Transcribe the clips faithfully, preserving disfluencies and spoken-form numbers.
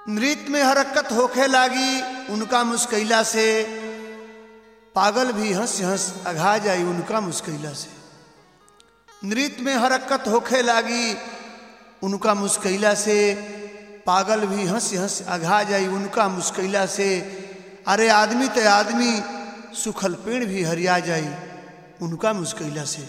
नृत्य में हरकत होखे लागी उनका मुस्कैला से, पागल भी हंस हंस अघा जाई उनका मुस्कैला से। नृत्य में हरकत होखे लागी उनका मुस्कैला से, पागल भी हंस हंस अघा जाई उनका मुस्कैला से। अरे आदमी ते आदमी सुखल पेड़ भी हरिया जाई उनका मुस्कैला से।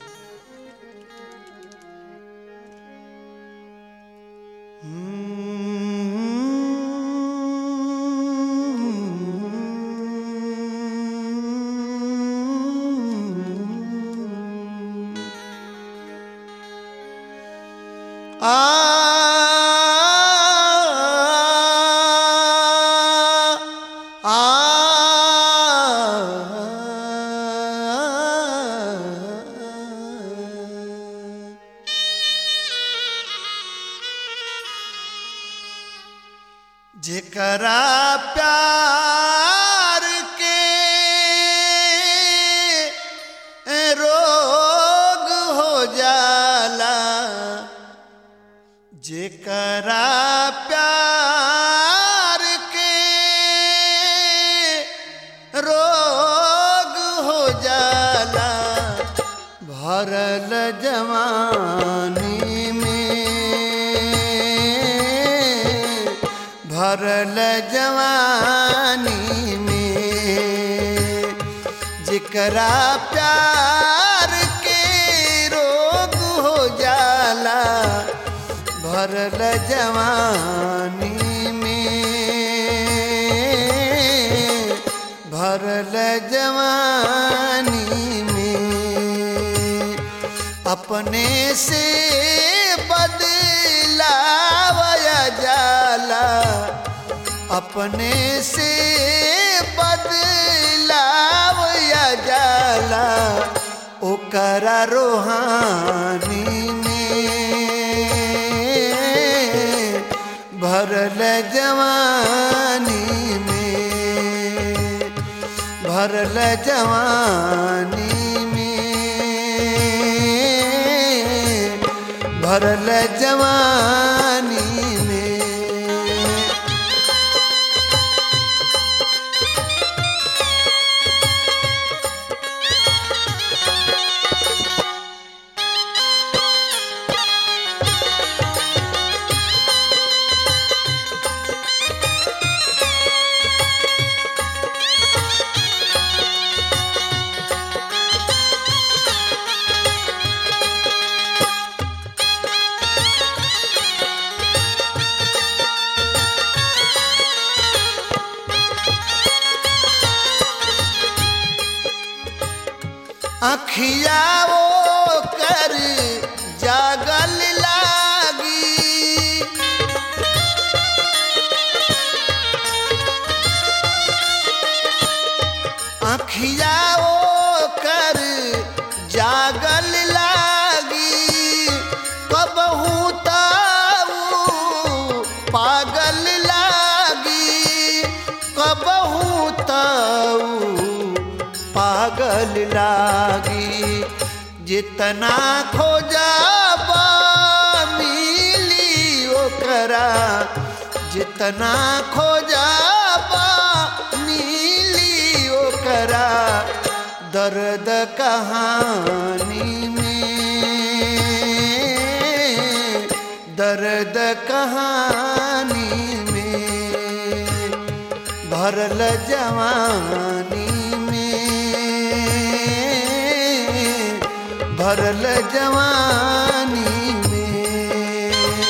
जेकरा प्यार के रोग हो जाला, जेकरा प्यार के रोग हो जाला, भरल जवानी में, भरल जवानी में। जेकरा प्यार के रोग हो जाला, भरल जवानी में, भरल जवानी में। अपने से बदलावया जाला, अपने से बदलावया जाला, ओकरा रूहानी में, भरल जवानी में, भरल जवानी में, भरल जवानी में। अखिया वो कर जागल लागी, अखिया वो कर जागल लागी, कबहू ताऊ पागल लागी, कबहू ताऊ पागल लागी। जितना खोजाबा मिली ओकरा, जितना खोजाबा मिली ओकरा, दर्द कहानी में, दर्द कहानी में, भरल जवानी, भरल जवानी में।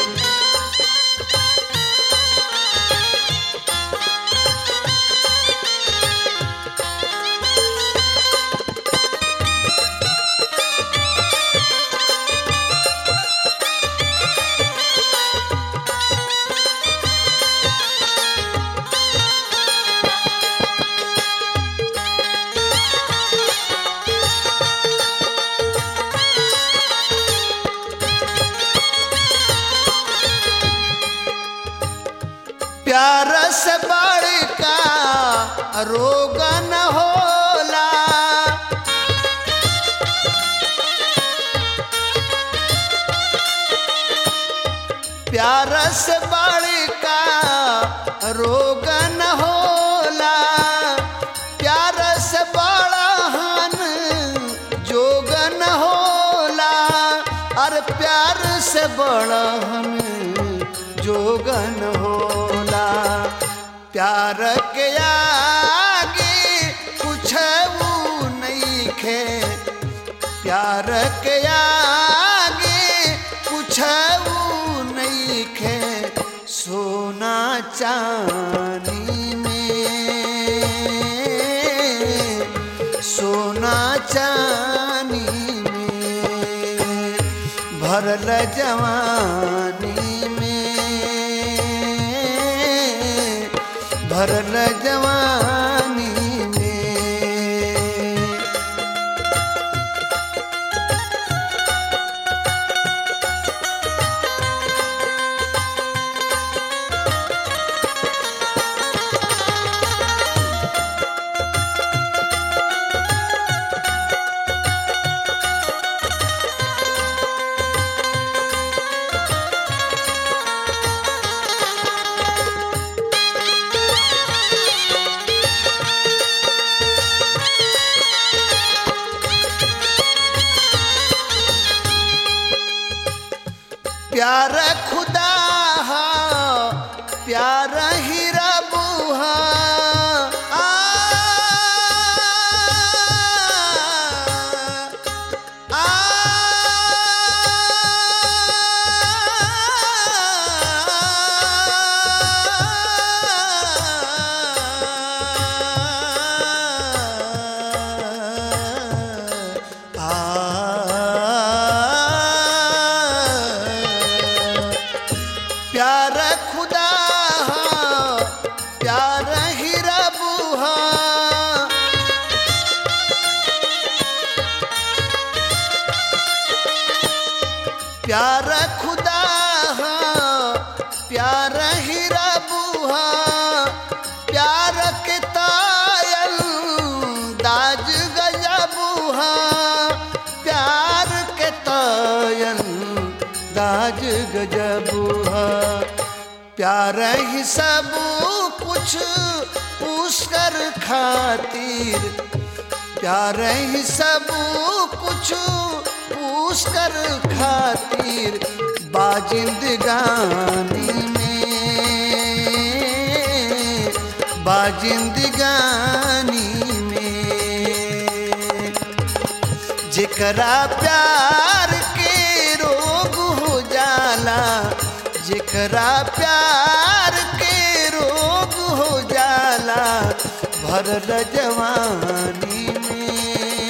प्यार से बड़का रोग न होला, प्यार से बड़का रोग न होला, प्यार से बड़हन जोग न होला, अरे प्यार से बड़हन जोग न होला। प्यार के आगे कुछ नइखे, प्यार के आगे कुछ नइखे, सोना चांदी में, सोना चांदी में भरल जवानी में, भरल जवानी में। प्यार खुदा हा, प्यार ही रब हा, आ, आ, प्यार खुदा हा, प्यार ही रब हा, प्यार खुदा हा, प्यार ही रब हा, प्यार के तायल दाज गजब हा, प्यार के तायल दाज गजब हा। प्यार ही सब कुछ पुष्कर खातिर, प्यार ही सब कुछ पुष्कर खातिर, बाजिंदगानी में, बाजिंदगानी में। जेकरा प्यार के रोग हो जाला, जेकरा प्यार के रोग हो जाला, भरल जवानी में,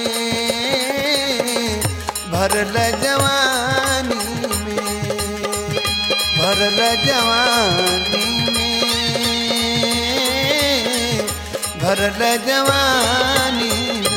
भरल जवानी में, भरल जवानी में, भरल जवानी में।